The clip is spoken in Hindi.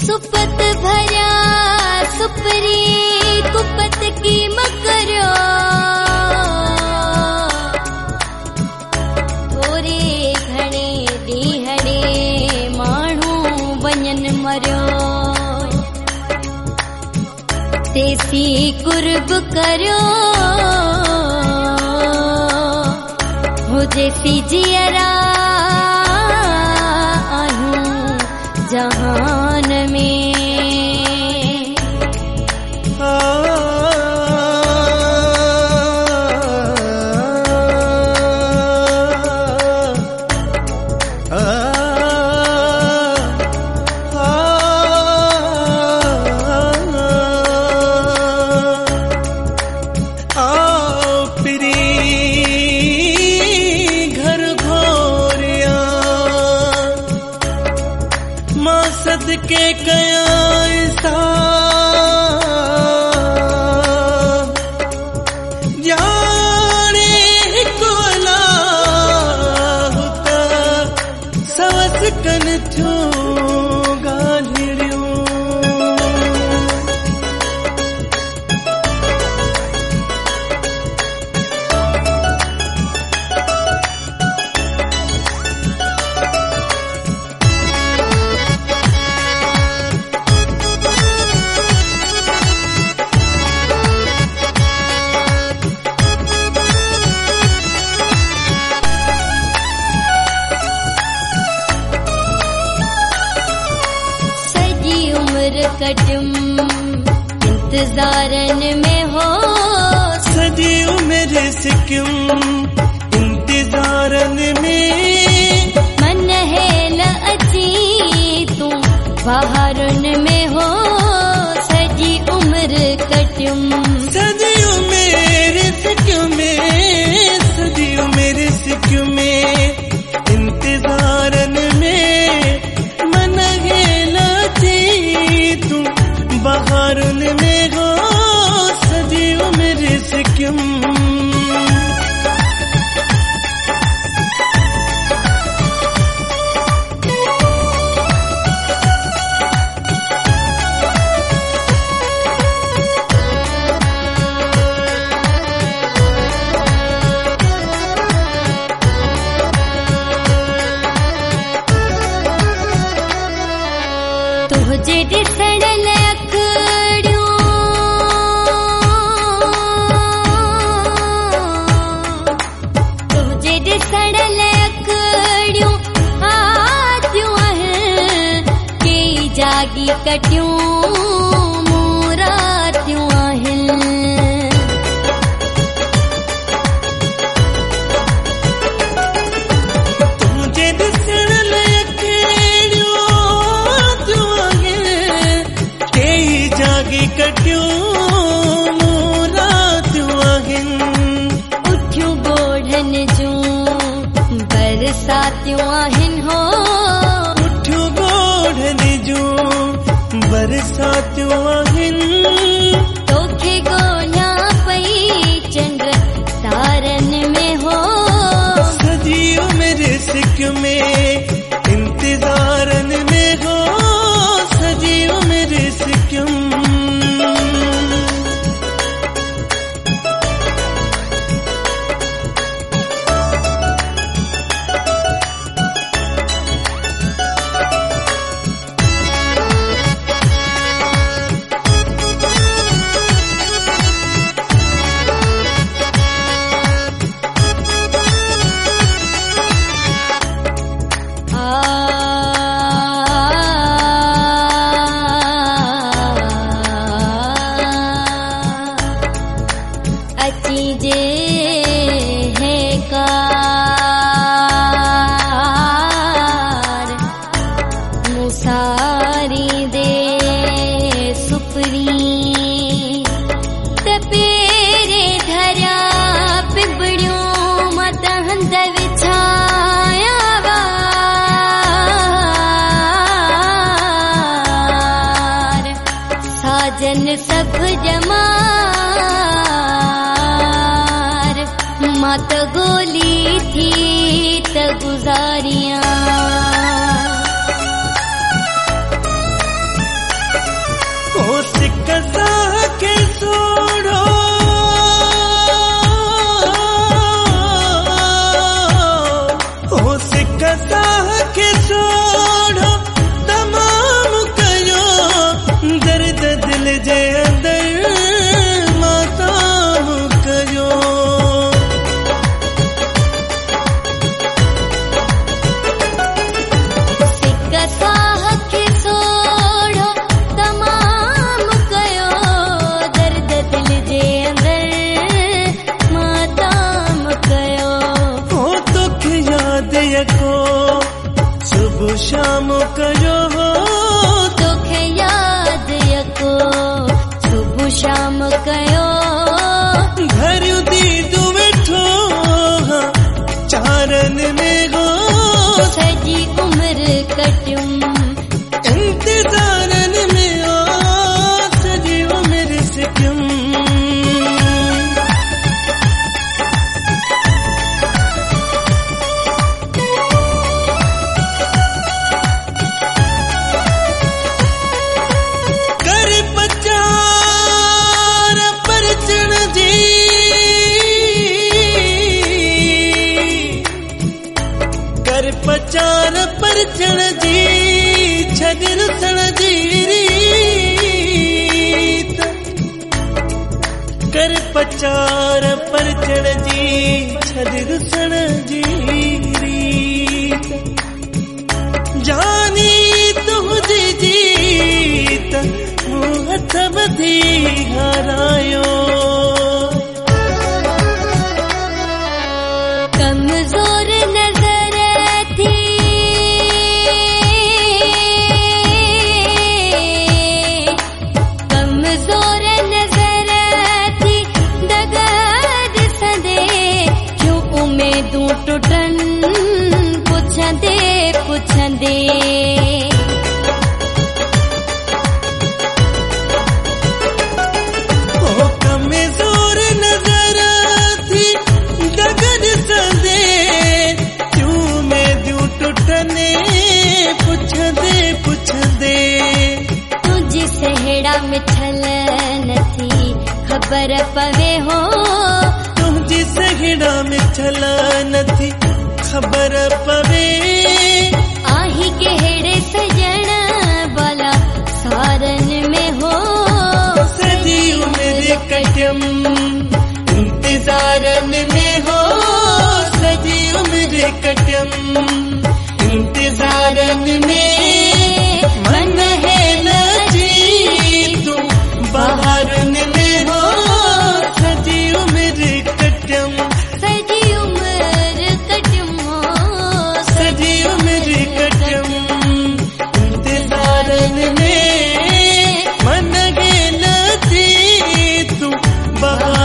सुपत भरिया सुपरी कुपत की मकरो थोरे घणे ॾींहड़े माण्हू वञनि मरियो तेसी कुर्ब करियो हुजेसी जियरा आहियूं जहान में के कया ऐसा जाने कोला होता सवस कन थियो गालिरियो कटम इंतजारन में हो सजी उम्र से क्यों इंतजारन में मन है न अची तू बाहरन में हो सजी उम्र कटम सजी उम्र से क्यों में सजी उम्र से क्यों में इंतजारन में मन है बहारुन में हो सजी उम्र से क्यों तुझे ॾिसण लखड़ियूं तुझे ॾिसण लखड़ियूं आदियूं आहिनि कई जागी कटियूं मुरादियूं आहिनि कटियूं मुरादियूं आहिनि उठियूं ॻोढ़नि जूं बरसातियूं आहिनि हो उठियूं ॻोढ़नि जूं बरसातियूं आहिनि तोखे ॻोल्हियां पई चंड तारनि में हो सजी उम्र सिक में इंतज़ारन में हो सजी उम्र सिक जन सब जमार मात गोली थी त गुजारियां शाम कयो हो तोखे याद यको सुबह शाम कयो भरियूं दीदू वेठो हाँ चारन में हो सजी उम्र कटियूं इंतज़ारन में हो सजी उम्र सिकियूं पचार परचण जी छॾ रुसण जी रीत कर पचार परचण जी छॾ रुसण जी रीत जानी तुंहिंजी जीत मूं हथ ॿधी हारायो कमज़ोर नज़र थी कमज़ोर नज़र थी दगद सदे क्यों उम्मीदूं टुटन पुछंदे पुछंदे कमज़ोर नज़र थी दगद सदे क्यों उम्मीदूं टुटने पुछंदे पुछंदे तुझ सेहड़ा मिठल नथी ख़बर पवे हो तुंहिंजी सहेड़ा मिठल नथी ख़बर पवे आही कहिड़े सजण भला सारन में हो सजी उम्र कटियम इंतज़ारन में हो सजी उम्र कटियम इंतज़ारन में मन है न जी तू बहारन में हो सजी उम्र कटियम सजी उम्र कटियूं सजी उम्र कटियम इंतज़ारन में मन है न जी तू बहारन